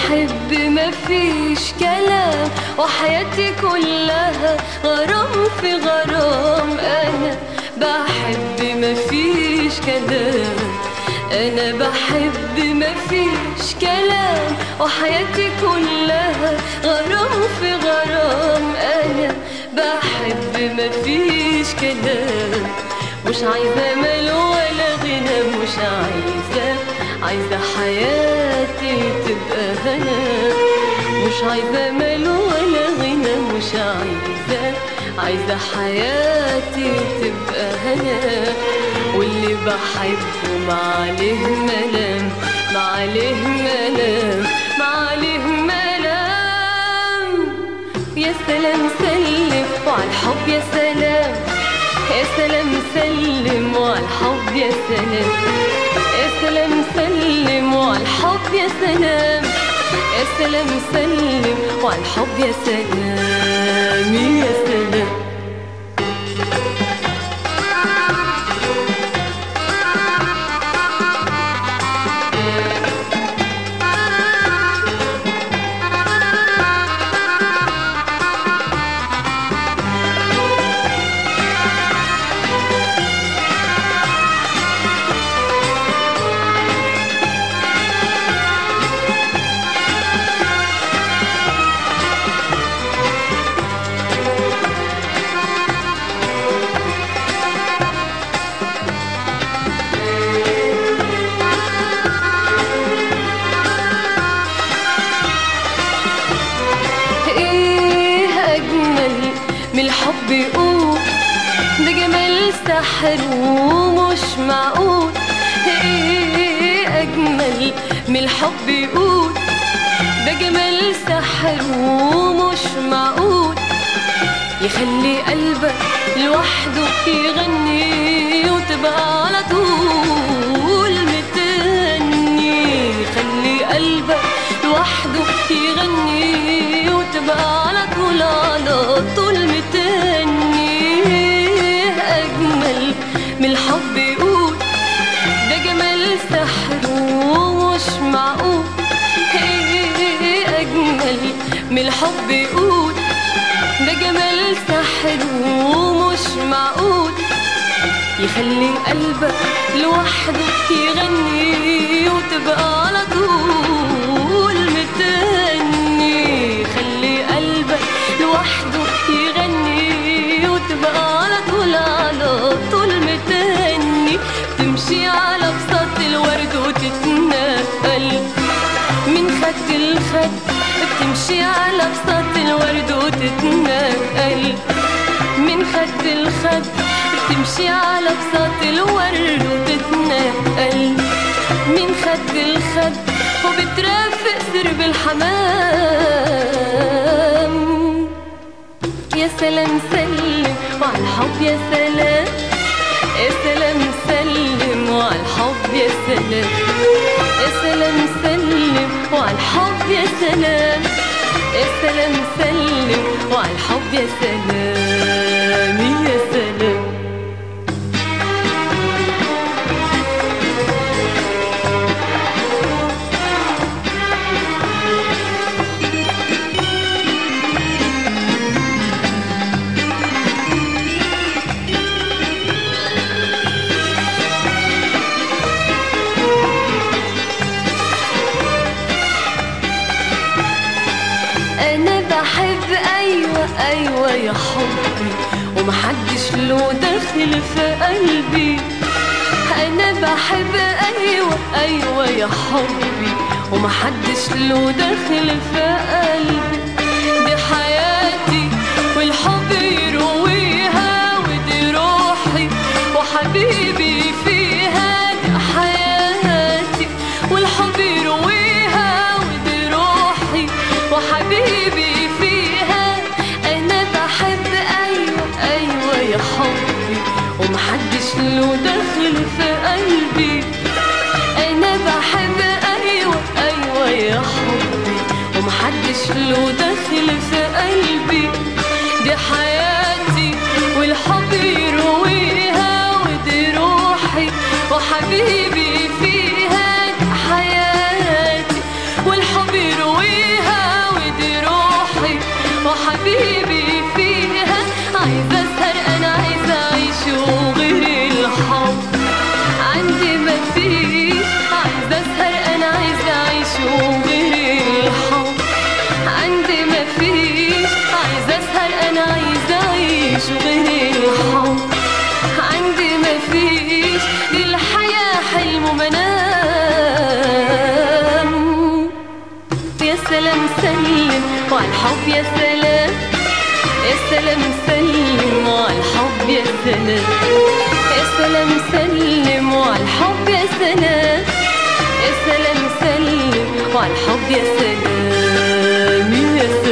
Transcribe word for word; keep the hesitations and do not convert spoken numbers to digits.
بحب مفيش كلام، وحياتي كلها غرام في غرام. أنا بحب مفيش كلام، أنا بحب مفيش كلام، وحياتي كلها غرام في غرام. أنا بحب مفيش كلام، مش عايزة مال ولا غنى، مش عايزة عايزة حياتي تبقى هنا. مش عايزة مال ولا غنى، مش عايزة عايزة حياتي تبقى هنا. واللي بحبه معليه ملام، معليه ملام، معليه ملام. يا سلام سلم وعالحب يا سلام، يا سلام سلم وعالحب يا سلام، يا سلام سلم وعالحب يا سلام، يا سلام سلم وعالحب يا سلام، يا سلام. من الحب يقول ده جمال سحر ومش معقول. ايه اجمل من الحب يقول ده جمال سحر ومش معقول. يخلي قلبك لوحده يغني وتبقى على طول متهني. يخلي قلبك لوحده يغني وتبقى على طول على طول متهني. أجمل من الحب يقول ده جمال سحر ومش معقول. أجمل من الحب يقول ده جمال سحر ومش معقول. يخلي قلبك لوحده يغني وتبقى على طول متهني. يخلي قلبك لوحده يغني وتبقى على طول على طول متهني. تمشي على بساط الورد وتتنقل من خد لخد، بتمشي على بساط الورد وتتنقل من خد لخد، بتمشي على بساط الورد وتتنقل من خد لخد، وبترافق سرب الحمام. يا سلام سلم وعالحب يا سلام، يا سلام سلم وعالحب يا سلام، يا سلام سلم وعالحب يا سلام، يا سلام سلم وعالحب يا سلام، يا سلام. أنا بحب أيوة أيوة يا حبي، ومحدش له دخل في قلبي. أنا بحب أيوة أيوة يا حبي، ومحدش له دخل في قلبي. دي حياتي والحب يرويها، ودي روحي وحبيبي فيها. دي حياتي والحب يرويها، ودي روحي وحبيبي فيها. أنا بحب أيوة أيوة يا حبي، ومحدش له دخل في قلبي. أنا بحب أيوة أيوة يا حبي، ومحدش له دخل في قلبي. دي حياتي والحب يرويها، ودي روحي وحبيبي فيها. دي حياتي والحب يرويها، سلام سلم وعلى الحب يا سلام، يا سلام سلم وعلى الحب يا سلام، يا سلام سلم وعلى الحب يا سلام، يا سلام سلم وعلى الحب يا سلام يا سلام.